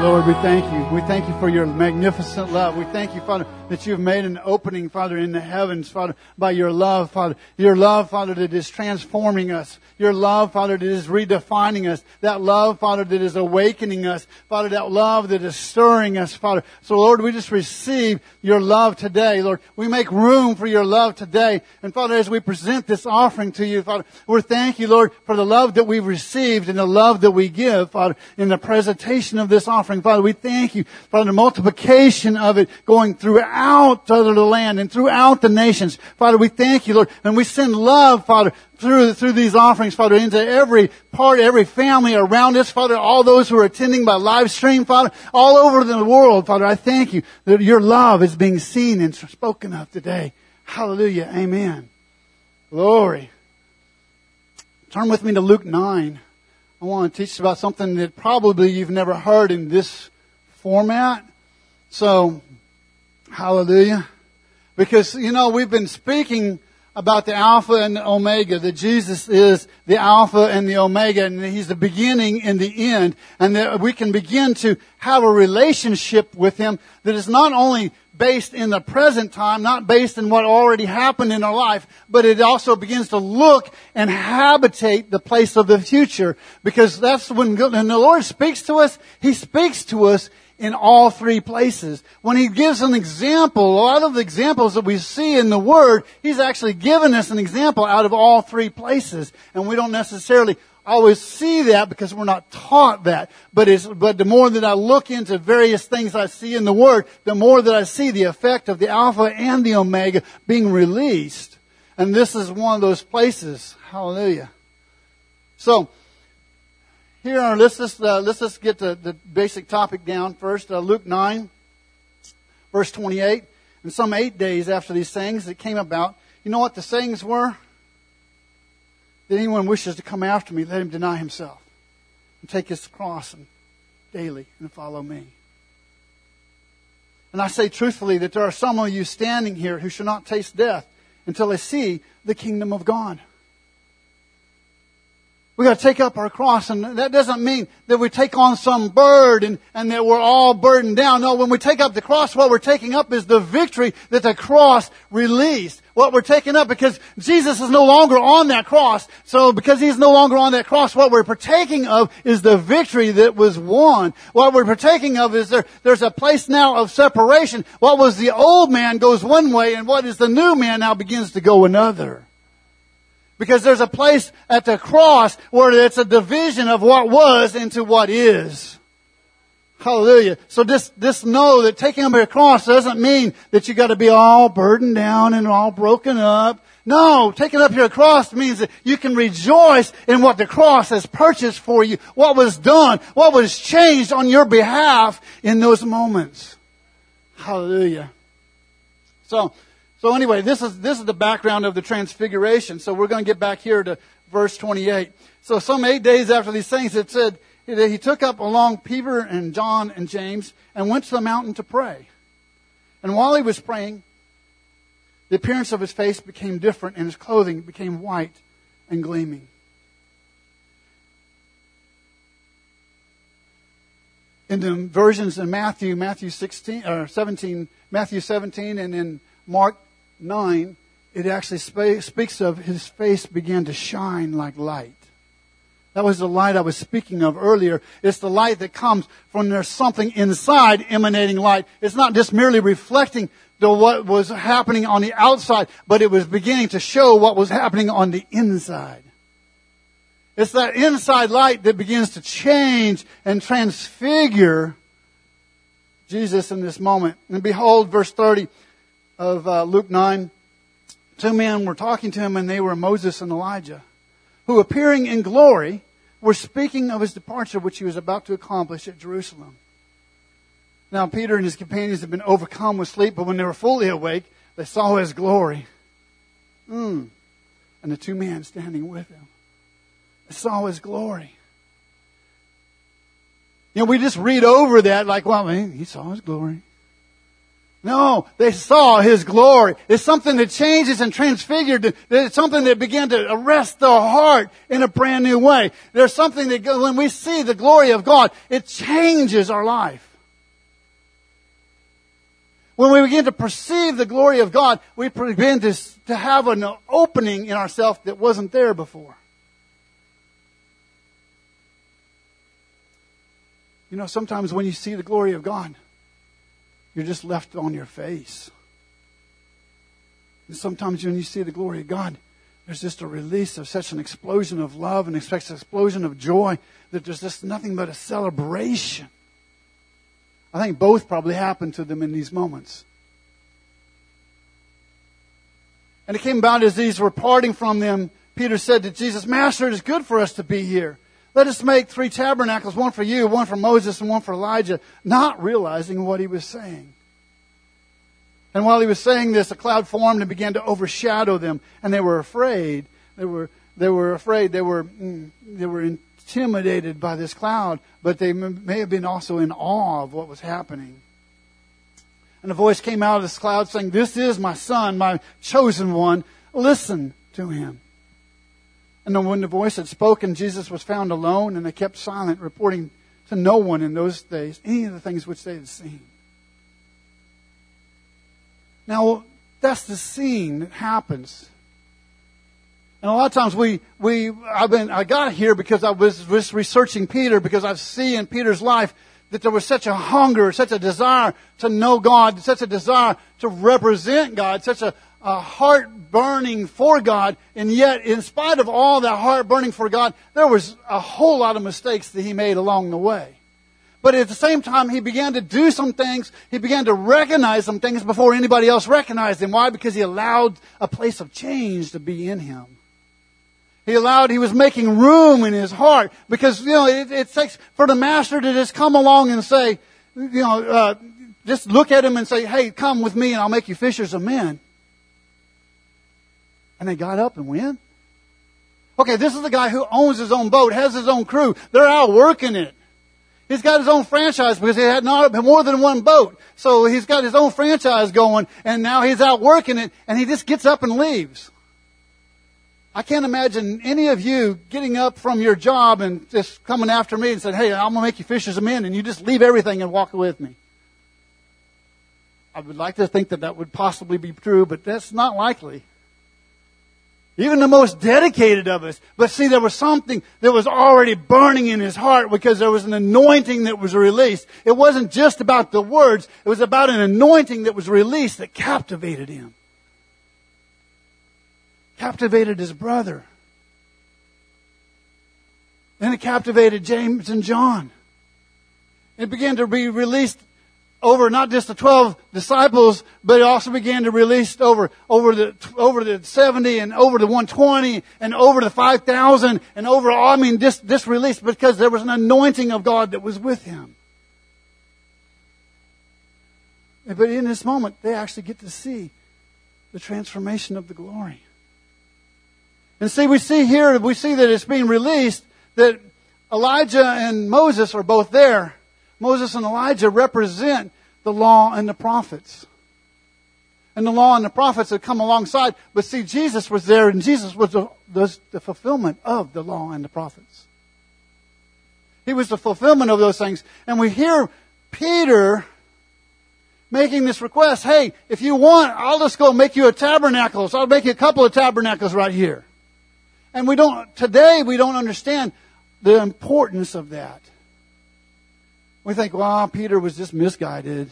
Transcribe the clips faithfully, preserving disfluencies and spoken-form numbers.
Lord, we thank you. We thank you for your magnificent love. We thank you, Father, that you've made an opening, Father, in the heavens, Father, by your love, Father. Your love, Father, that is transforming us. Your love, Father, that is redefining us. That love, Father, that is awakening us. Father, that love that is stirring us, Father. So, Lord, we just receive your love today, Lord. We make room for your love today. And, Father, as we present this offering to you, Father, we thank you, Lord, for the love that we've received and the love that we give, Father, in the presentation of this offering. Father, we thank you for the multiplication of it going throughout the land and throughout the nations. Father, we thank you, Lord, and we send love, Father, through through these offerings, Father, into every part, every family around us, Father, all those who are attending by live stream, Father, all over the world, Father. I thank you that your love is being seen and spoken of today. Hallelujah. Amen. Glory. Turn with me to Luke nine. I want to teach about something that probably you've never heard in this format. So, hallelujah. Because, you know, we've been speaking about the Alpha and the Omega, that Jesus is the Alpha and the Omega, and He's the beginning and the end, and that we can begin to have a relationship with Him that is not only based in the present time, not based in what already happened in our life, but it also begins to look and habitate the place of the future, because that's when, when the Lord speaks to us, He speaks to us in all three places. When He gives an example, a lot of the examples that we see in the Word, He's actually given us an example out of all three places. And we don't necessarily always see that because we're not taught that. But it's, but the more that I look into various things I see in the Word, the more that I see the effect of the Alpha and the Omega being released. And this is one of those places. Hallelujah. So, Here, let's just, uh, let's just get the, the basic topic down first. Uh, Luke nine, verse twenty-eight. And some eight days after these sayings it came about, you know what the sayings were? That anyone wishes to come after me, let him deny himself and take his cross and daily and follow me. And I say truthfully that there are some of you standing here who shall not taste death until they see the kingdom of God. We got to take up our cross, and that doesn't mean that we take on some burden and that we're all burdened down. No, when we take up the cross, what we're taking up is the victory that the cross released. What we're taking up, because Jesus is no longer on that cross. So because He's no longer on that cross, what we're partaking of is the victory that was won. What we're partaking of is there, there's a place now of separation. What was the old man goes one way, and what is the new man now begins to go another. Because there's a place at the cross where it's a division of what was into what is. Hallelujah. So just, just know that taking up your cross doesn't mean that you got to be all burdened down and all broken up. No, taking up your cross means that you can rejoice in what the cross has purchased for you, what was done, what was changed on your behalf in those moments. Hallelujah. So, So anyway, this is this is the background of the transfiguration. So we're going to get back here to verse twenty-eight. So some eight days after these things, it said that He took up along Peter and John and James and went to the mountain to pray. And while He was praying, the appearance of His face became different and His clothing became white and gleaming. In the versions in Matthew, Matthew sixteen or seventeen, Matthew seventeen, and in Mark nine, it actually sp- speaks of His face began to shine like light. That was the light I was speaking of earlier. It's the light that comes from there's something inside emanating light. It's not just merely reflecting the what was happening on the outside, but it was beginning to show what was happening on the inside. It's that inside light that begins to change and transfigure Jesus in this moment. And behold, verse thirty of uh, Luke nine, two men were talking to Him, and they were Moses and Elijah, who appearing in glory were speaking of His departure, which He was about to accomplish at Jerusalem. Now Peter and his companions had been overcome with sleep, but when they were fully awake, they saw His glory. Mm. And the two men standing with Him. They saw His glory. You know, we just read over that like, well, man, He saw His glory. No, they saw His glory. It's something that changes and transfigured. It's something that began to arrest their heart in a brand new way. There's something that when we see the glory of God, it changes our life. When we begin to perceive the glory of God, we begin to, to have an opening in ourselves that wasn't there before. You know, sometimes when you see the glory of God, you're just left on your face. And sometimes when you see the glory of God, there's just a release of such an explosion of love and such an explosion of joy that there's just nothing but a celebration. I think both probably happened to them in these moments. And it came about as these were parting from them, Peter said to Jesus, Master, it is good for us to be here. Let us make three tabernacles, one for you, one for Moses, and one for Elijah, not realizing what he was saying. And while he was saying this, a cloud formed and began to overshadow them, and they were afraid. They were they were afraid. They were they were intimidated by this cloud, but they may have been also in awe of what was happening. And a voice came out of this cloud saying, This is my son, my chosen one. Listen to him. And then when the voice had spoken, Jesus was found alone, and they kept silent, reporting to no one in those days any of the things which they had seen. Now, that's the scene that happens. And a lot of times we, we, I've been, I got here because I was, was researching Peter, because I see in Peter's life that there was such a hunger, such a desire to know God, such a desire to represent God, such a, a heart burning for God. And yet, in spite of all that heart burning for God, there was a whole lot of mistakes that he made along the way. But at the same time, he began to do some things. He began to recognize some things before anybody else recognized him. Why? Because he allowed a place of change to be in him. He allowed, he was making room in his heart. Because, you know, it, it takes for the master to just come along and say, you know, uh, just look at him and say, hey, come with me and I'll make you fishers of men. And they got up and went. Okay, this is the guy who owns his own boat, has his own crew. They're out working it. He's got his own franchise because he had not more than one boat. So he's got his own franchise going, and now he's out working it, and he just gets up and leaves. I can't imagine any of you getting up from your job and just coming after me and saying, hey, I'm going to make you fishers of men, and you just leave everything and walk with me. I would like to think that that would possibly be true, but that's not likely. Even the most dedicated of us. But see, there was something that was already burning in his heart because there was an anointing that was released. It wasn't just about the words. It was about an anointing that was released that captivated him. Captivated his brother. And it captivated James and John. It began to be released over not just the twelve disciples, but it also began to release over, over the, over the seventy and over the one twenty and over the five thousand and over, I mean, this, this release because there was an anointing of God that was with him. But in this moment, they actually get to see the transformation of the glory. And see, we see here, we see that it's being released, that Elijah and Moses are both there. Moses and Elijah represent the law and the prophets. And the law and the prophets had come alongside. But see, Jesus was there, and Jesus was the, the, the fulfillment of the law and the prophets. He was the fulfillment of those things. And we hear Peter making this request, hey, if you want, I'll just go make you a tabernacle. So I'll make you a couple of tabernacles right here. And we don't, today we don't understand the importance of that. We think, well, Peter was just misguided.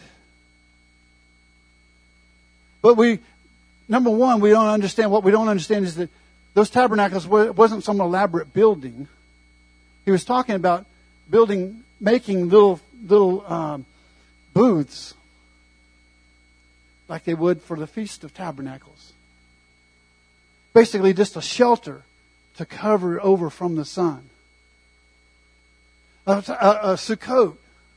But we, number one, we don't understand, what we don't understand is that those tabernacles wasn't some elaborate building. He was talking about building, making little, little um, booths like they would for the Feast of Tabernacles. Basically just a shelter to cover over from the sun. A, a, a sukkot.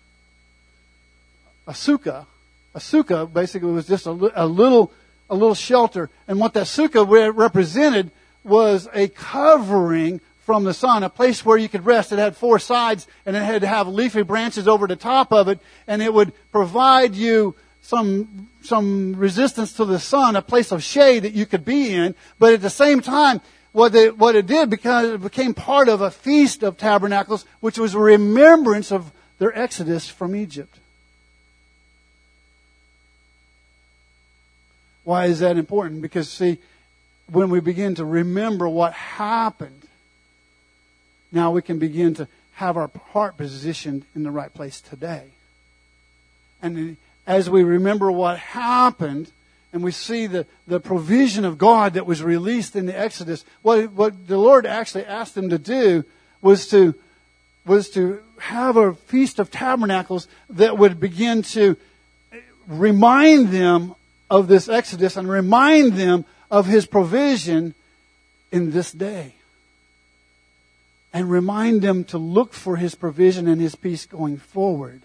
A sukkah, a sukkah basically was just a, a little, a little shelter, and what that sukkah re- represented was a covering from the sun, a place where you could rest. It had four sides, and it had to have leafy branches over the top of it, and it would provide you some, some resistance to the sun, a place of shade that you could be in. But at the same time, what it, what it did, because it became part of a Feast of Tabernacles, which was a remembrance of their exodus from Egypt. Why is that important? Because, see, when we begin to remember what happened, now we can begin to have our heart positioned in the right place today. And as we remember what happened, and we see the, the provision of God that was released in the Exodus, what, what the Lord actually asked them to do was to, was to have a Feast of Tabernacles that would begin to remind them of this Exodus and remind them of His provision in this day. And remind them to look for His provision and His peace going forward.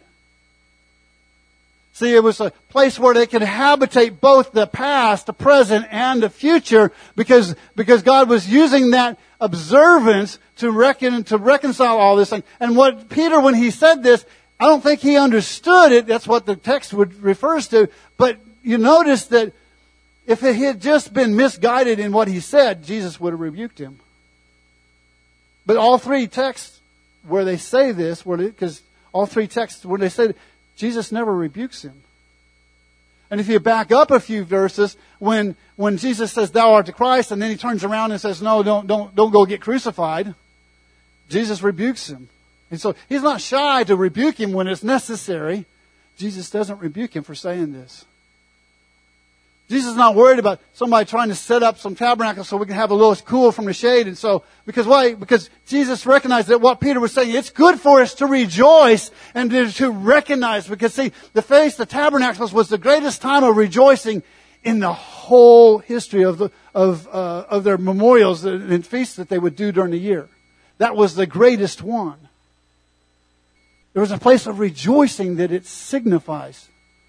See, it was a place where they could habitate both the past, the present, and the future, because, because God was using that observance to reckon, to reconcile all this thing. And what Peter, when he said this, I don't think he understood it. That's what the text would refers to. But you notice that if he had just been misguided in what he said, Jesus would have rebuked him. But all three texts where they say this, because all three texts where they say, Jesus never rebukes him. And if you back up a few verses, when when Jesus says, "Thou art the Christ," and then he turns around and says, "No, don't don't don't go get crucified," Jesus rebukes him. And so he's not shy to rebuke him when it's necessary. Jesus doesn't rebuke him for saying this. Jesus is not worried about somebody trying to set up some tabernacle so we can have a little cool from the shade. And so, because why? Because Jesus recognized that what Peter was saying, it's good for us to rejoice and to, to recognize. Because see, the Feast of Tabernacles was the greatest time of rejoicing in the whole history of the of uh, of their memorials and feasts that they would do during the year. That was the greatest one. There was a place of rejoicing that it signifies.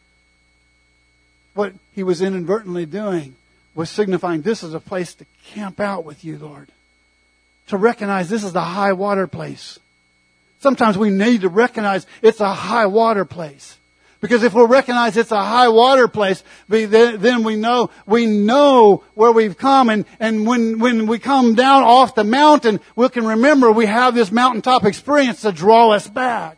What he was inadvertently doing was signifying this is a place to camp out with you, Lord. To recognize this is the high water place. Sometimes we need to recognize it's a high water place. Because if we recognize it's a high water place, then we know we know where we've come. And, and when, when we come down off the mountain, we can remember we have this mountaintop experience to draw us back.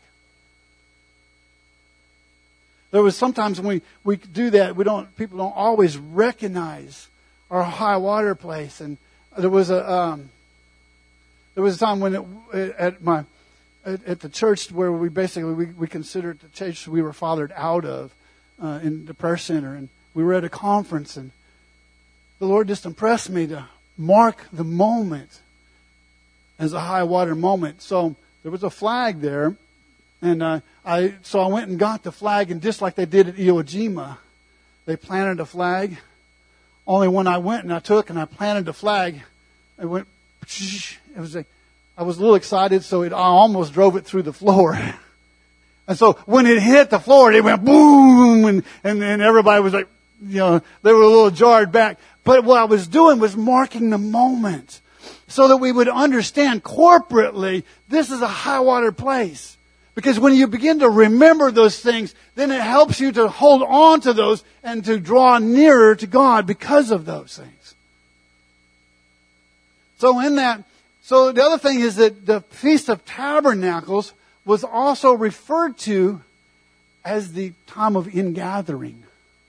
There was sometimes when we, we do that, we don't, people don't always recognize our high water place. And there was a, um, there was a time when it, at my, at, at the church where we basically, we, we considered the church we were fathered out of, uh, in the prayer center. And we were at a conference, and the Lord just impressed me to mark the moment as a high water moment. So there was a flag there. And uh, I so I went and got the flag, and just like they did at Iwo Jima, they planted a flag. Only when I went and I took and I planted the flag, it went. It was like I was a little excited, so it I almost drove it through the floor. And so when it hit the floor, it went boom, and and then everybody was like, you know, they were a little jarred back. But what I was doing was marking the moment, so that we would understand corporately this is a high water place. Because when you begin to remember those things, then it helps you to hold on to those and to draw nearer to God because of those things. So in that, so the other thing is that the Feast of Tabernacles was also referred to as the time of ingathering.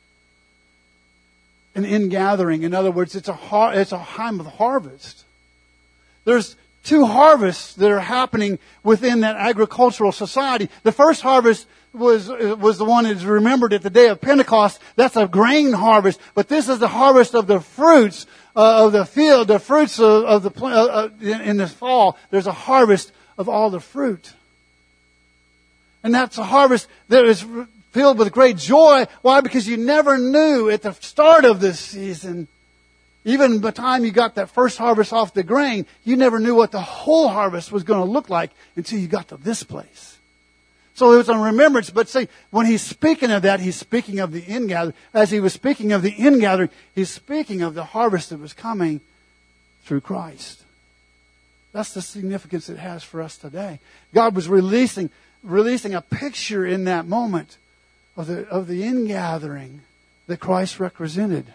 An ingathering. In other words, it's a har- it's a time of harvest. There's two harvests that are happening within that agricultural society. The first harvest was was the one that's remembered at the day of Pentecost. That's a grain harvest. But this is the harvest of the fruits uh, of the field, the fruits of, of the plant uh, in, in this fall. There's a harvest of all the fruit. And that's a harvest that is filled with great joy. Why? Because you never knew at the start of this season, even by the time you got that first harvest off the grain, you never knew what the whole harvest was going to look like until you got to this place. So it was a remembrance. But see, when he's speaking of that, he's speaking of the ingathering. As he was speaking of the ingathering, he's speaking of the harvest that was coming through Christ. That's the significance it has for us today. God was releasing, releasing a picture in that moment of the, of the ingathering that Christ represented.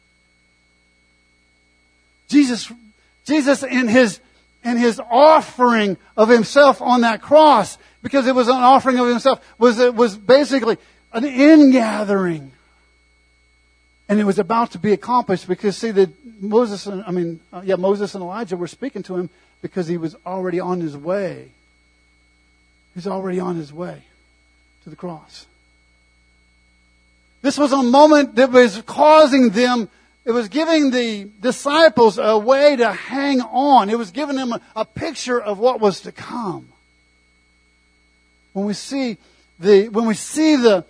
Jesus, Jesus in his, in his offering of himself on that cross, because it was an offering of himself, was, it was basically an ingathering. And it was about to be accomplished because, see, that Moses, and, I mean, uh, yeah, Moses and Elijah were speaking to him because he was already on his way. He's already on his way to the cross. This was a moment that was causing them, it was giving the disciples a way to hang on. It was giving them a, a picture of what was to come. When we see the, when we see the,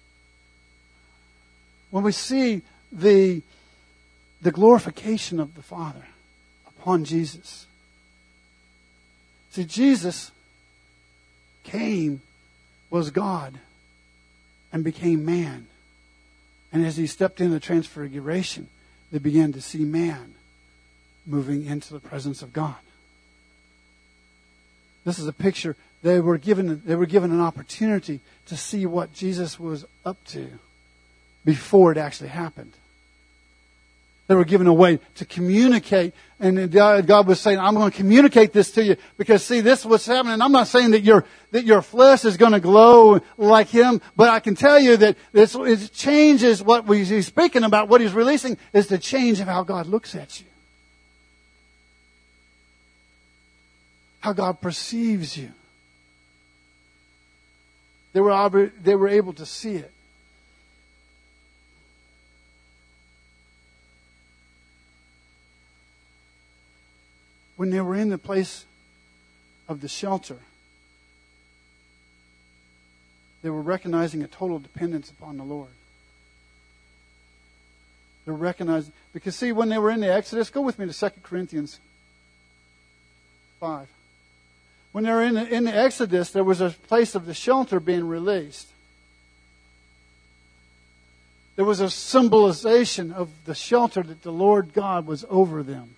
when we see the, the glorification of the Father upon Jesus. See, Jesus came, was God, and became man. And as he stepped into the transfiguration, they began to see man moving into the presence of God. This is a picture. They were given, they were given an opportunity to see what Jesus was up to before it actually happened. They were given a way to communicate, and God was saying, I'm going to communicate this to you because, see, this is what's happening. I'm not saying that your that your flesh is going to glow like Him, but I can tell you that this it changes what we, he's speaking about. What He's releasing is the change of how God looks at you, how God perceives you. They were they were able to see it. When they were in the place of the shelter, they were recognizing a total dependence upon the Lord. They were recognizing, because see, when they were in the Exodus, go with me to Second Corinthians five. When they were in the, in the Exodus, there was a place of the shelter being released. There was a symbolization of the shelter that the Lord God was over them.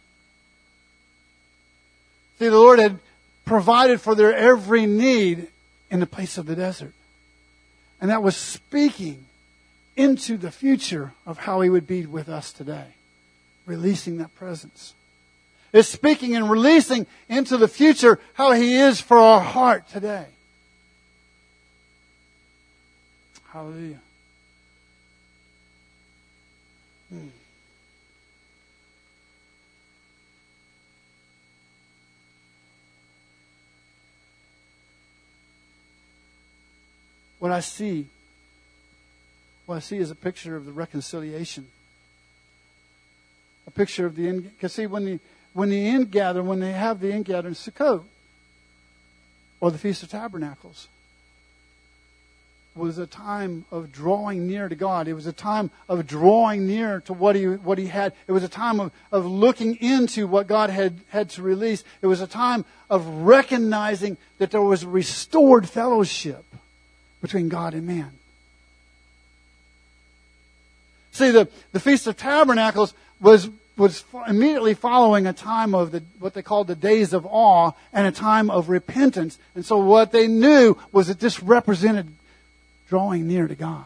See, the Lord had provided for their every need in the place of the desert. And that was speaking into the future of how He would be with us today. Releasing that presence. It's speaking and releasing into the future how He is for our heart today. Hallelujah. Hmm. What I see, what I see is a picture of the reconciliation. A picture of the end. Because see, when the when the end gather, when they have the end gather in Sukkot, or the Feast of Tabernacles, was a time of drawing near to God. It was a time of drawing near to what he what he had. It was a time of, of looking into what God had, had to release. It was a time of recognizing that there was restored fellowship between God and man. See, the, the Feast of Tabernacles was was immediately following a time of the what they called the days of awe and a time of repentance. And so what they knew was that this represented drawing near to God.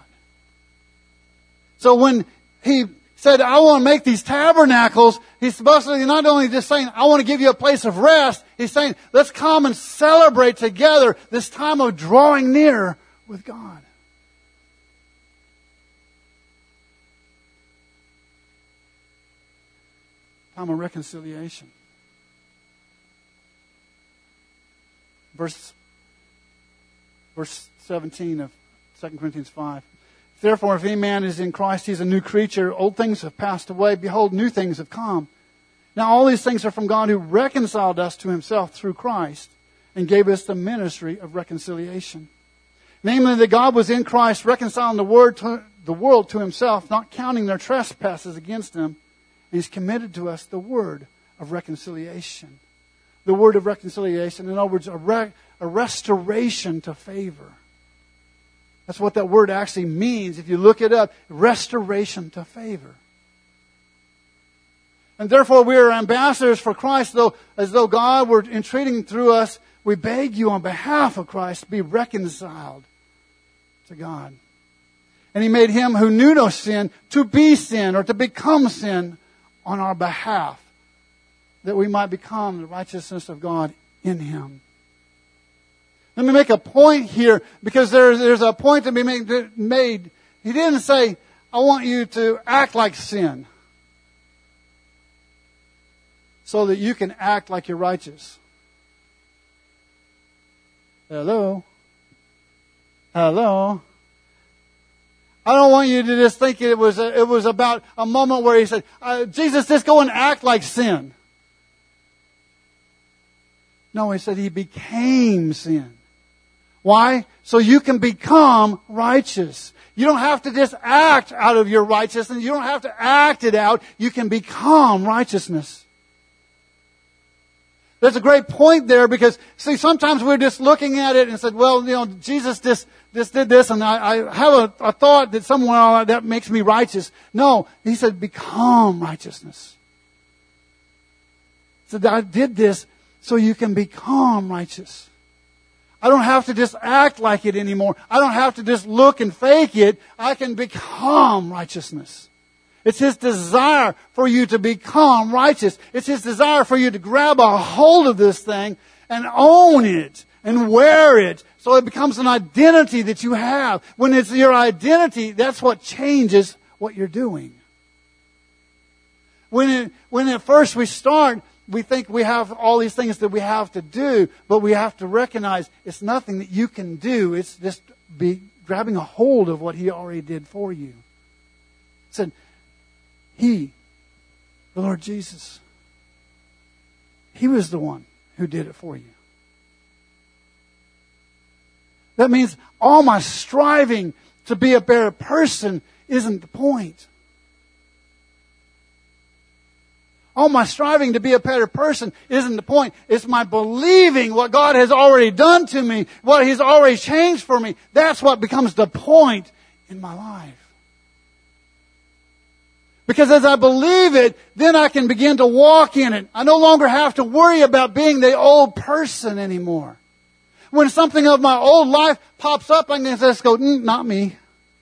So when He said, I want to make these tabernacles, He's basically not only just saying, I want to give you a place of rest. He's saying, let's come and celebrate together this time of drawing near with God. Time of reconciliation. Verse, verse seventeen of Second Corinthians five. Therefore, if any man is in Christ, he is a new creature. Old things have passed away. Behold, new things have come. Now all these things are from God, who reconciled us to Himself through Christ and gave us the ministry of reconciliation. Namely, that God was in Christ reconciling the, word to, the world to Himself, not counting their trespasses against them. And He's committed to us the word of reconciliation. The word of reconciliation, in other words, a, re, a restoration to favor. That's what that word actually means. If you look it up, restoration to favor. And therefore we are ambassadors for Christ, though, as though God were entreating through us. We beg you on behalf of Christ, be reconciled to God. And He made Him who knew no sin to be sin, or to become sin on our behalf, that we might become the righteousness of God in Him. Let me make a point here, because there's, there's a point to be made, made. He didn't say, I want you to act like sin so that you can act like you're righteous. Hello? Hello? I don't want you to just think it was a, it was about a moment where He said, uh, Jesus, just go and act like sin. No, He said He became sin. Why? So you can become righteous. You don't have to just act out of your righteousness. You don't have to act it out. You can become righteousness. There's a great point there, because, see, sometimes we're just looking at it and said, well, you know, Jesus just, just did this, and I, I have a, a thought that somehow that makes me righteous. No, He said, become righteousness. He said, I did this so you can become righteous. I don't have to just act like it anymore. I don't have to just look and fake it. I can become righteousness. It's His desire for you to become righteous. It's His desire for you to grab a hold of this thing and own it and wear it, so it becomes an identity that you have. When it's your identity, that's what changes what you're doing. When it, when at first we start, we think we have all these things that we have to do, but we have to recognize it's nothing that you can do. It's just be grabbing a hold of what He already did for you. He said, He, the Lord Jesus, He was the one who did it for you. That means all my striving to be a better person isn't the point. All my striving to be a better person isn't the point. It's my believing what God has already done to me, what He's already changed for me. That's what becomes the point in my life. Because as I believe it, then I can begin to walk in it. I no longer have to worry about being the old person anymore. When something of my old life pops up, I can just go, mm, not me.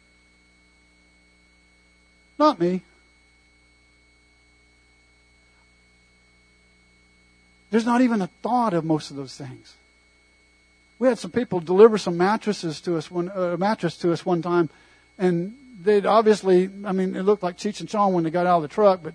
Not me. There's not even a thought of most of those things. We had some people deliver some mattresses to us, one uh, mattress to us one time, and they'd obviously, I mean, it looked like Cheech and Chong when they got out of the truck, but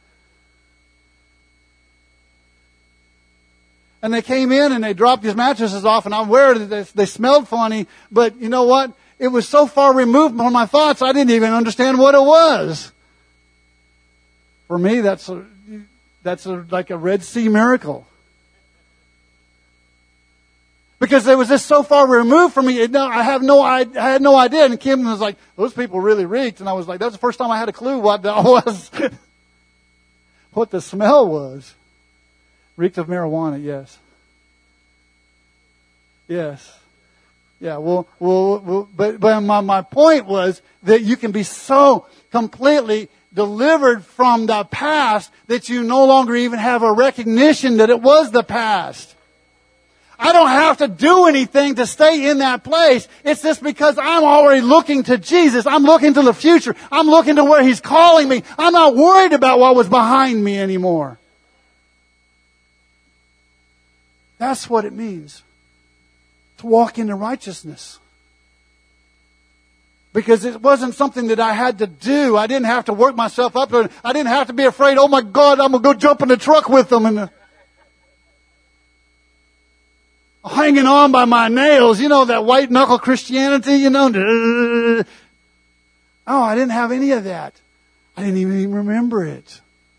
and they came in and they dropped these mattresses off, and I'm aware that they, they smelled funny, but you know what? It was so far removed from my thoughts, I didn't even understand what it was. For me, that's a, that's a, like a Red Sea miracle. Because it was just so far removed from me, it, I have no, I, I had no idea. And Kim was like, "Those people really reeked," and I was like, "That was the first time I had a clue what that was, what the smell was." Reeked of marijuana, yes, yes, yeah. Well, well, well but but my my point was that you can be so completely delivered from the past that you no longer even have a recognition that it was the past. I don't have to do anything to stay in that place. It's just because I'm already looking to Jesus. I'm looking to the future. I'm looking to where He's calling me. I'm not worried about what was behind me anymore. That's what it means to walk into righteousness. Because it wasn't something that I had to do. I didn't have to work myself up. I didn't have to be afraid, oh my God, I'm going to go jump in the truck with them and hanging on by my nails, you know, that white knuckle Christianity, you know. Oh, I didn't have any of that. I didn't even remember it.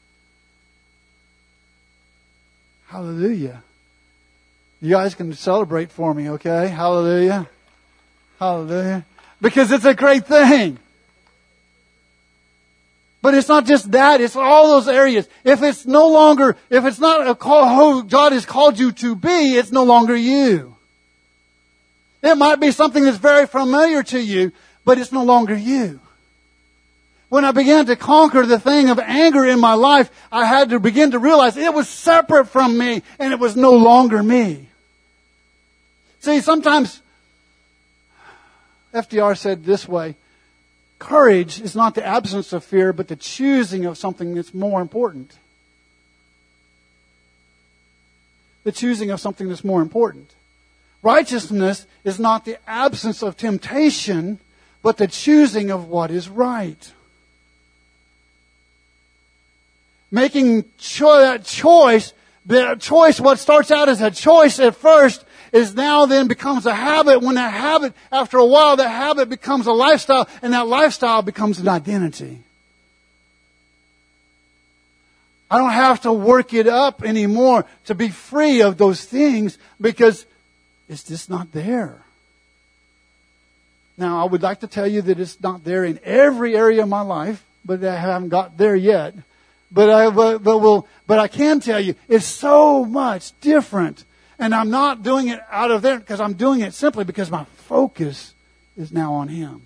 Hallelujah. You guys can celebrate for me, okay? Hallelujah. Hallelujah. Because it's a great thing. But it's not just that, it's all those areas. If it's no longer, if it's not a call, who God has called you to be, it's no longer you. It might be something that's very familiar to you, but it's no longer you. When I began to conquer the thing of anger in my life, I had to begin to realize it was separate from me and it was no longer me. See, sometimes F D R said this way, Courage is not the absence of fear, but the choosing of something that's more important. The choosing of something that's more important. Righteousness is not the absence of temptation, but the choosing of what is right. Making cho- that choice, the choice, what starts out as a choice at first, is now then becomes a habit. When that habit, after a while, that habit becomes a lifestyle, and that lifestyle becomes an identity. I don't have to work it up anymore to be free of those things because it's just not there. Now, I would like to tell you that it's not there in every area of my life, but I haven't got there yet. But I, but, but, will, but I can tell you, it's so much different. And I'm not doing it out of there because I'm doing it simply because my focus is now on Him.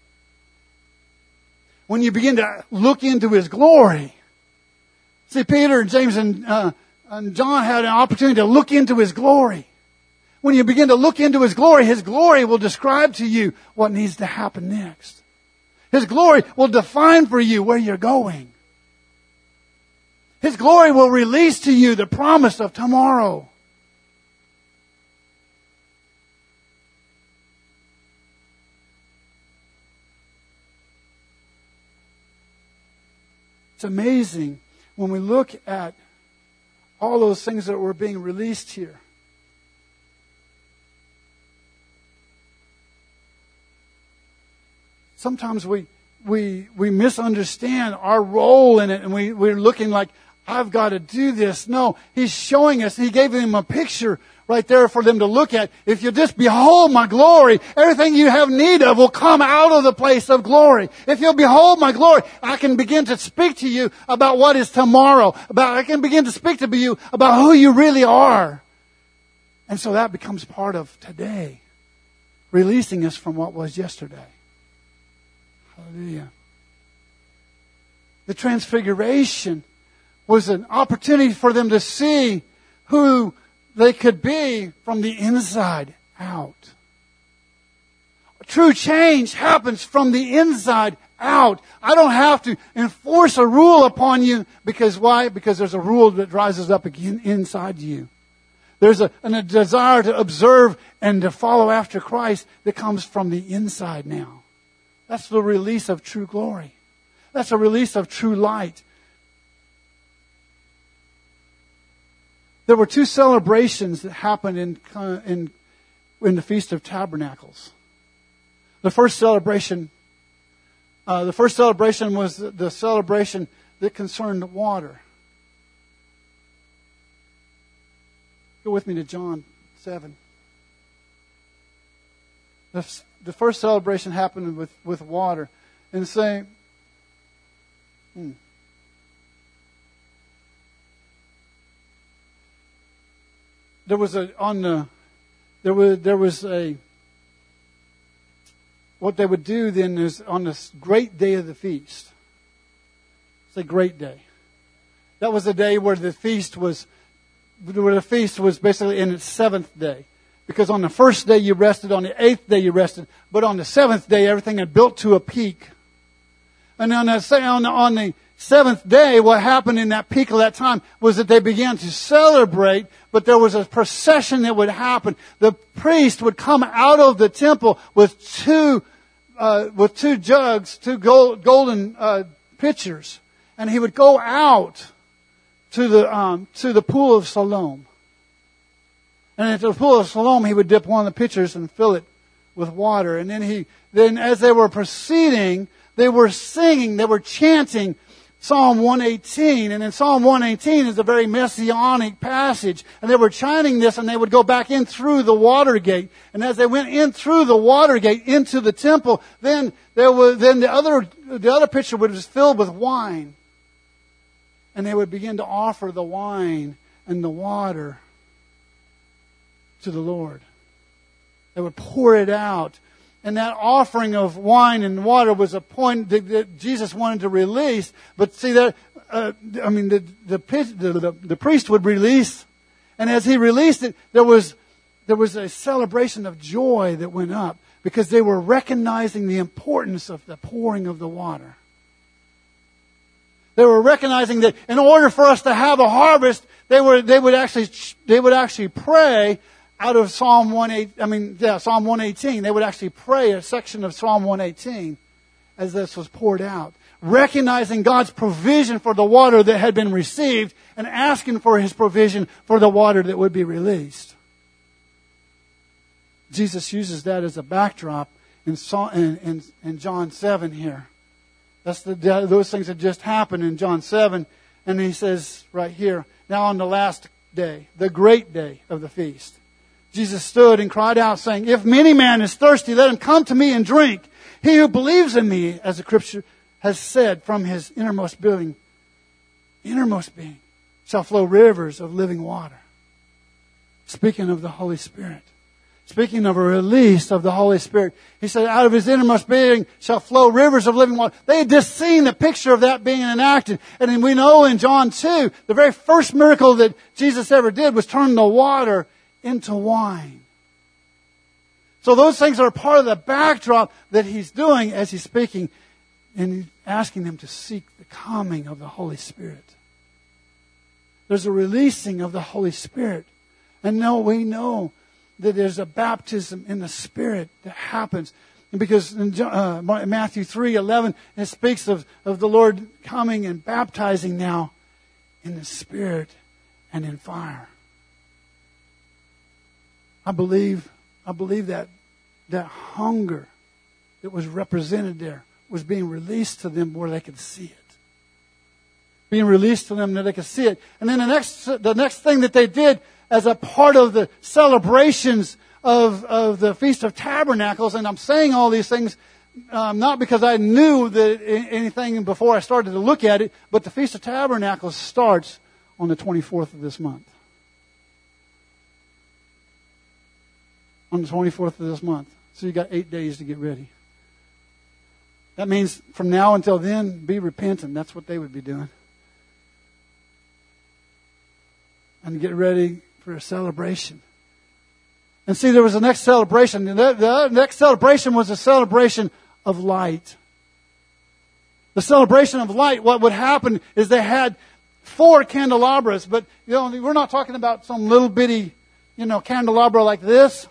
When you begin to look into His glory, see, Peter and James and, uh, and John had an opportunity to look into His glory. When you begin to look into His glory, His glory will describe to you what needs to happen next. His glory will define for you where you're going. His glory will release to you the promise of tomorrow. It's amazing when we look at all those things that were being released here. Sometimes we we we misunderstand our role in it, and we, we're looking like, I've got to do this. No, He's showing us. He gave them a picture right there for them to look at. If you just behold my glory, everything you have need of will come out of the place of glory. If you'll behold my glory, I can begin to speak to you about what is tomorrow. About I can begin to speak to you about who you really are. And so that becomes part of today, releasing us from what was yesterday. Hallelujah. The transfiguration was an opportunity for them to see who they could be from the inside out. True change happens from the inside out. I don't have to enforce a rule upon you because why? Because there's a rule that rises up again inside you. There's a, a desire to observe and to follow after Christ that comes from the inside now. That's the release of true glory. That's a release of true light. There were two celebrations that happened in, in, in the Feast of Tabernacles. The first celebration, uh, the first celebration was the celebration that concerned water. Go with me to John seven. The, the first celebration happened with, with water. And saying, hmm. There was a on the there was there was a what they would do then is on this great day of the feast. It's a great day. That was a day where the feast was where the feast was basically in its seventh day. Because on the first day you rested, on the eighth day you rested, but on the seventh day everything had built to a peak. And on the on the, on the seventh day, what happened in that peak of that time was that they began to celebrate, but there was a procession that would happen. The priest would come out of the temple with two, uh, with two jugs, two gold, golden uh, pitchers, and he would go out to the um, to the pool of Siloam. And at the pool of Siloam, he would dip one of the pitchers and fill it with water. And then he, then as they were proceeding, they were singing, they were chanting Psalm one eighteen, and in Psalm one eighteen is a very messianic passage. And they were chanting this, and they would go back in through the water gate. And as they went in through the water gate into the temple, then there was then the other the other pitcher was filled with wine, and they would begin to offer the wine and the water to the Lord. They would pour it out. And that offering of wine and water was a point that, that Jesus wanted to release. But see, that uh, I mean, the the, the the the priest would release, and as he released it, there was there was a celebration of joy that went up because they were recognizing the importance of the pouring of the water. They were recognizing that in order for us to have a harvest, they were they would actually they would actually pray out of Psalm one eight. I mean, yeah, Psalm one eighteen. They would actually pray a section of Psalm one eighteen as this was poured out, recognizing God's provision for the water that had been received and asking for His provision for the water that would be released. Jesus uses that as a backdrop in, in, in, in John seven here. That's the, those things that just happened in John seven. And He says right here, now on the last day, the great day of the feast, Jesus stood and cried out, saying, if any man is thirsty, let him come to me and drink. He who believes in me, as the Scripture has said, from his innermost being, innermost being, shall flow rivers of living water. Speaking of the Holy Spirit. Speaking of a release of the Holy Spirit. He said, out of his innermost being shall flow rivers of living water. They had just seen the picture of that being enacted. And then we know in John two, the very first miracle that Jesus ever did was turn the water into wine. So those things are part of the backdrop that He's doing as He's speaking and asking them to seek the coming of the Holy Spirit. There's a releasing of the Holy Spirit. And no, we know that there's a baptism in the Spirit that happens. And because in uh, Matthew three eleven, it speaks of, of the Lord coming and baptizing now in the Spirit and in fire. I believe, I believe that that hunger that was represented there was being released to them where they could see it. Being released to them that they could see it. And then the next, the next thing that they did as a part of the celebrations of, of the Feast of Tabernacles, and I'm saying all these things um, not because I knew that anything before I started to look at it, but the Feast of Tabernacles starts on the twenty-fourth of this month. On the twenty-fourth of this month. So you got eight days to get ready. That means from now until then, be repentant. That's what they would be doing. And get ready for a celebration. And see, there was the next celebration. The, the next celebration was a celebration of light. The celebration of light, what would happen is they had four candelabras. But, you know, we're not talking about some little bitty, you know, candelabra like this.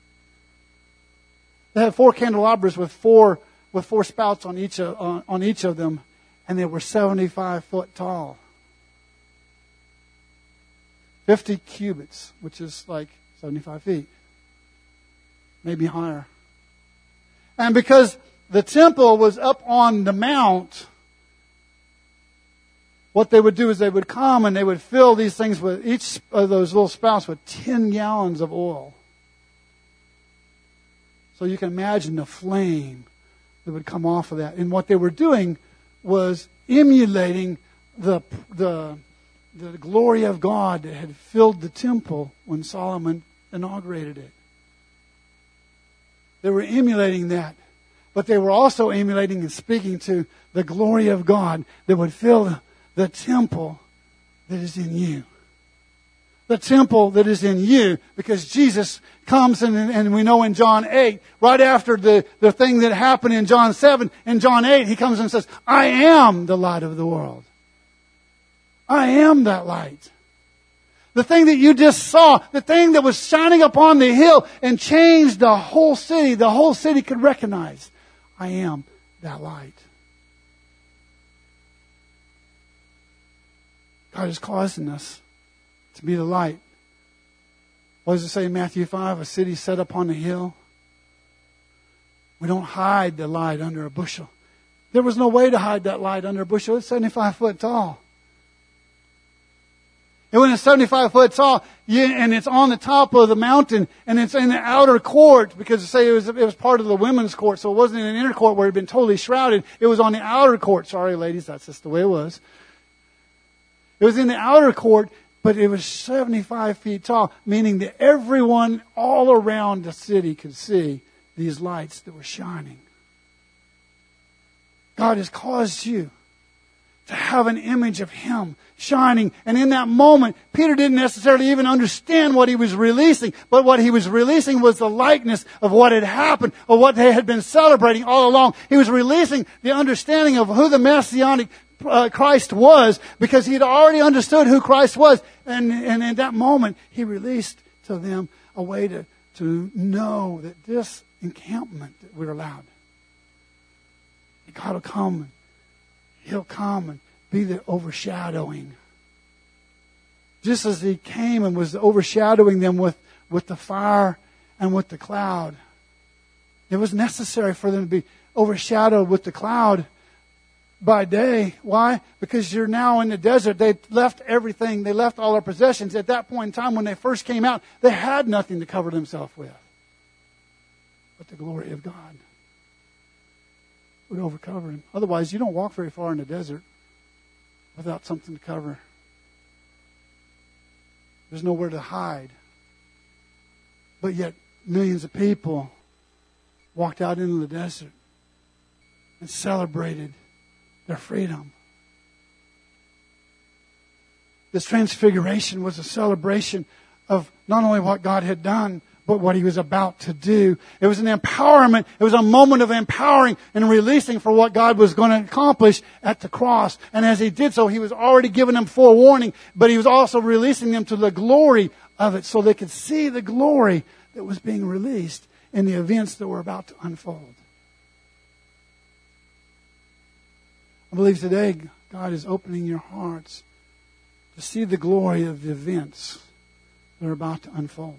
They had four candelabras with four with four spouts on each of, on, on each of them, and they were seventy-five foot tall. fifty cubits, which is like seventy-five feet. Maybe higher. And because the temple was up on the mount, what they would do is they would come and they would fill these things with, each of those little spouts with ten gallons of oil. So you can imagine the flame that would come off of that. And what they were doing was emulating the the the glory of God that had filled the temple when Solomon inaugurated it. They were emulating that. But they were also emulating and speaking to the glory of God that would fill the temple that is in you. The temple that is in you, because Jesus comes and, and we know in John eight, right after the, the thing that happened in John seven, in John eight, He comes and says, I am the light of the world. I am that light. The thing that you just saw, the thing that was shining upon the hill and changed the whole city, the whole city could recognize, I am that light. God is causing us to be the light. What does it say in Matthew five? A city set upon a hill. We don't hide the light under a bushel. There was no way to hide that light under a bushel. It's seventy-five foot tall. And when it's seventy-five foot tall, you, and it's on the top of the mountain, and it's in the outer court, because say it was it was part of the women's court, so it wasn't in an inner court where it had been totally shrouded. It was on the outer court. Sorry, ladies, that's just the way it was. It was in the outer court, but it was seventy-five feet tall, meaning that everyone all around the city could see these lights that were shining. God has caused you to have an image of Him shining. And in that moment, Peter didn't necessarily even understand what he was releasing, but what he was releasing was the likeness of what had happened, of what they had been celebrating all along. He was releasing the understanding of who the Messianic uh, Christ was, because he had already understood who Christ was. And, and in that moment, he released to them a way to, to know that this encampment that we're allowed, that God will come and He'll come and be the overshadowing. Just as He came and was overshadowing them with, with the fire and with the cloud. It was necessary for them to be overshadowed with the cloud by day. Why? Because you're now in the desert. They left everything. They left all their possessions. At that point in time, when they first came out, they had nothing to cover themselves with but the glory of God would overcover him. Otherwise, you don't walk very far in the desert without something to cover. There's nowhere to hide. But yet, millions of people walked out into the desert and celebrated their freedom. This transfiguration was a celebration of not only what God had done, but what He was about to do. It was an empowerment. It was a moment of empowering and releasing for what God was going to accomplish at the cross. And as He did so, He was already giving them forewarning, but He was also releasing them to the glory of it so they could see the glory that was being released in the events that were about to unfold. I believe today God is opening your hearts to see the glory of the events that are about to unfold.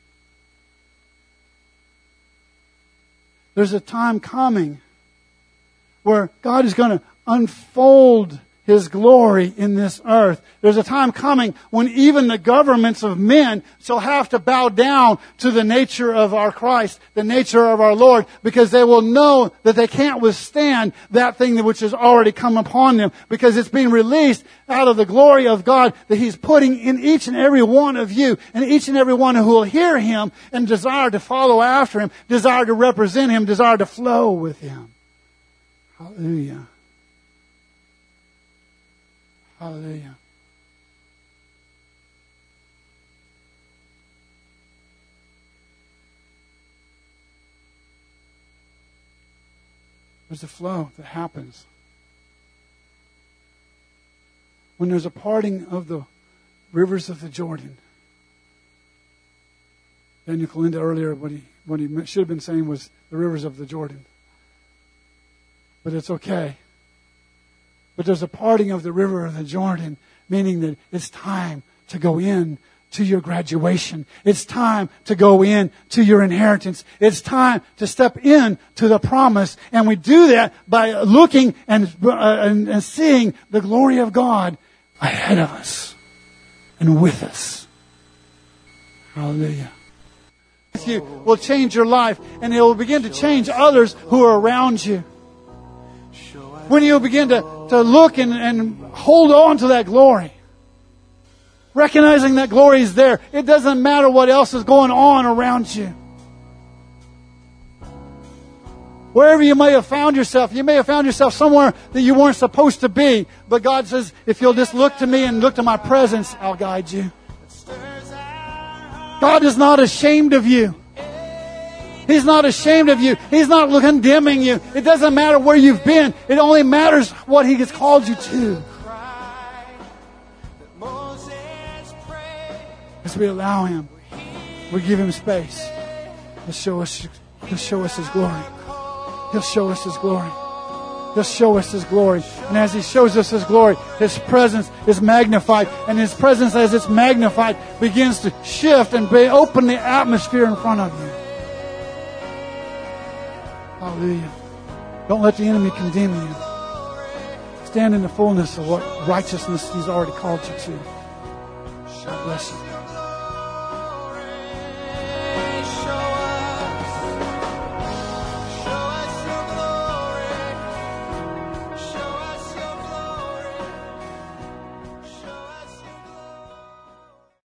There's a time coming where God is going to unfold His glory in this earth. There's a time coming when even the governments of men shall have to bow down to the nature of our Christ, the nature of our Lord, because they will know that they can't withstand that thing which has already come upon them, because it's being released out of the glory of God that He's putting in each and every one of you, and each and every one who will hear Him and desire to follow after Him, desire to represent Him, desire to flow with Him. Hallelujah. Hallelujah. There's a flow that happens when there's a parting of the rivers of the Jordan. Daniel Kalinda earlier, what he, what he should have been saying was the rivers of the Jordan. But it's okay. But there's a parting of the river of the Jordan, meaning that it's time to go in to your graduation. It's time to go in to your inheritance. It's time to step in to the promise. And we do that by looking and, uh, and, and seeing the glory of God ahead of us and with us. Hallelujah. You will change your life, and it will begin to change others who are around you. When you begin to, to look and, and hold on to that glory, recognizing that glory is there, it doesn't matter what else is going on around you. Wherever you may have found yourself, you may have found yourself somewhere that you weren't supposed to be, but God says, if you'll just look to me and look to my presence, I'll guide you. God is not ashamed of you. He's not ashamed of you. He's not condemning you. It doesn't matter where you've been. It only matters what He has called you to. As we allow Him, we give Him space. He'll show us, He'll show us His glory. He'll show us His glory. He'll show us His glory. And as He shows us His glory, His presence is magnified. And His presence, as it's magnified, begins to shift and be, open the atmosphere in front of you. Hallelujah. Don't let the enemy condemn you. Stand in the fullness of what righteousness He's already called you to. God bless you.